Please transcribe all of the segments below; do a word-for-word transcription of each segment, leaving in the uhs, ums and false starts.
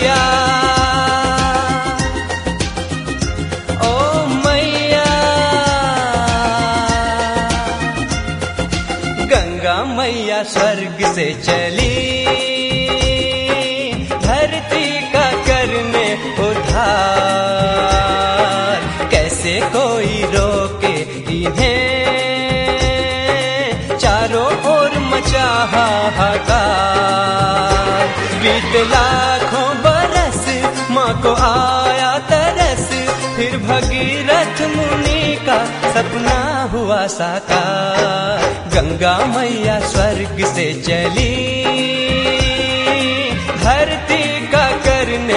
मैया, ओ मैया, गंगा मैया स्वर्ग से चली धरती का करने उद्धार। कैसे कोई रोके इन्हें, चारों ओर मचा हाहाकार। बीत लाखों बरस माँ को आया तरस, फिर भगीरथ मुनि का सपना हुआ साकार। गंगा मैया स्वर्ग से चली धरती का करने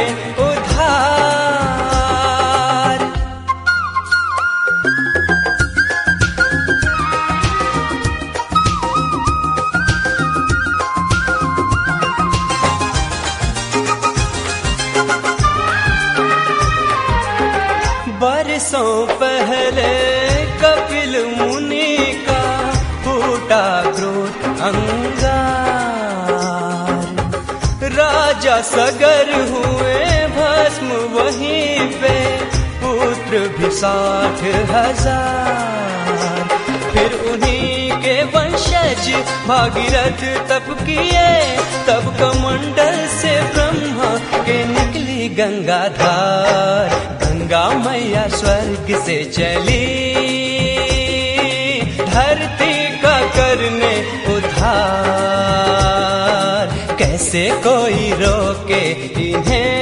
उद्धार। बरसों पहले कपिल मुनि का फूटा क्रोध अंगार। राजा सगर हुए भस्म वहीं पे, पुत्र भी साठ हजार। फिर उन्हीं के वंशज भागीरथ तप किए, तब कमंडल से ब्रह्मा के निकली गंगाधार। गंगा मैया स्वर्ग से चली धरती का करने उद्धार। कैसे कोई रोके इन्हें,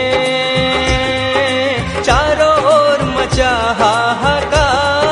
चारों ओर मचा हाहाकार।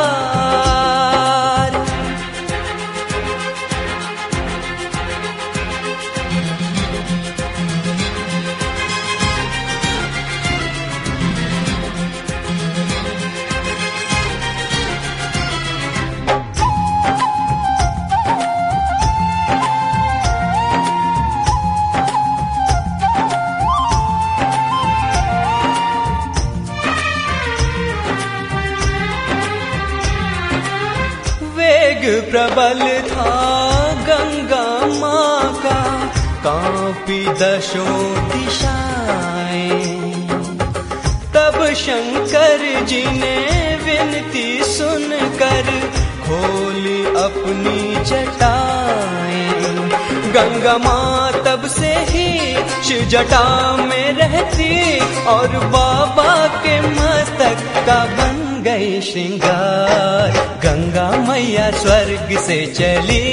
प्रबल था गंगा माँ का, कांपी दशों दिशाएं। तब शंकर जी ने विनती सुनकर खोली अपनी जटाएं। गंगा माँ तब से ही शिव जटा में रहती, और बाबा के मस्तक का बन गई श्रृंगार। गंगा मैया स्वर्ग से चली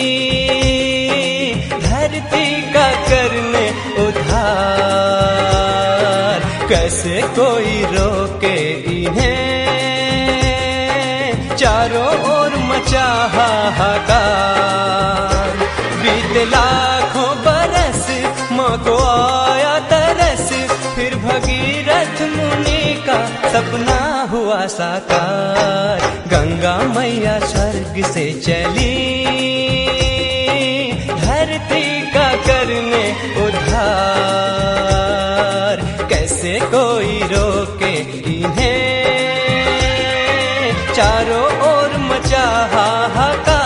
धरती का करने उद्धार। कैसे कोई रोके इन्हें, चारों ओर मचा हाहाकार। बीत लाखों बरस माँ को आया तरस, फिर भगीरथ मुनि का सपना हुआ साकार। गंगा मैया स्वर्ग से चली धरती का करने उद्धार। कैसे कोई रोके इन्हें, चारों ओर मचा हाहाकार।